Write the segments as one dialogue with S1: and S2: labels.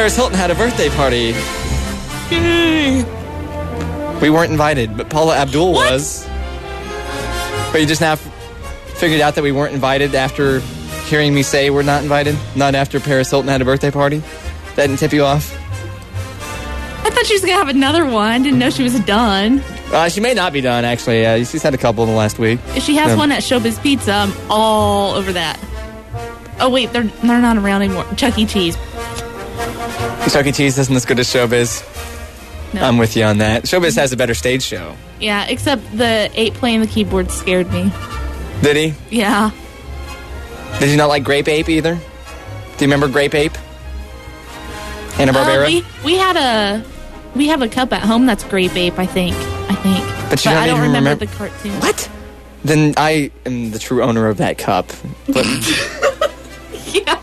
S1: Paris Hilton had a birthday party.
S2: Yay!
S1: We weren't invited, but Paula Abdul
S2: What?
S1: was. But you just now figured out that we weren't invited after hearing me say we're not invited? Not after Paris Hilton had a birthday party? That didn't tip you off?
S2: I thought she was going to have another one. Didn't know she was done.
S1: She may not be done, actually. She's had a couple in the last week.
S2: If she has one at Showbiz Pizza, I'm all over that. Oh, wait, they're not around anymore. Chuck E. Cheese.
S1: Chuck E. Cheese isn't as good as Showbiz.
S2: No.
S1: I'm with you on that. Showbiz has a better stage show.
S2: Yeah, except the ape playing the keyboard scared me.
S1: Did he?
S2: Yeah.
S1: Did you not like Grape Ape either? Do you remember Grape Ape? Hanna-Barbera?
S2: We have a cup at home that's Grape Ape, I think.
S1: But
S2: I don't
S1: even
S2: remember the cartoon.
S1: What? Then I am the true owner of that cup. But
S2: Yeah.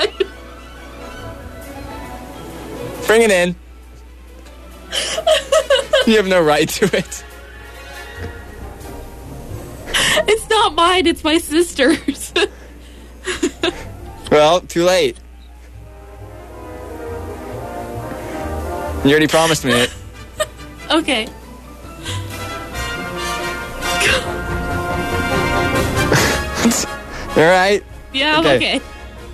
S1: bring it in. You have no right to it.
S2: It's not mine, it's my sister's.
S1: Well, too late. You already promised me it.
S2: Okay.
S1: All right.
S2: Yeah, I'm okay.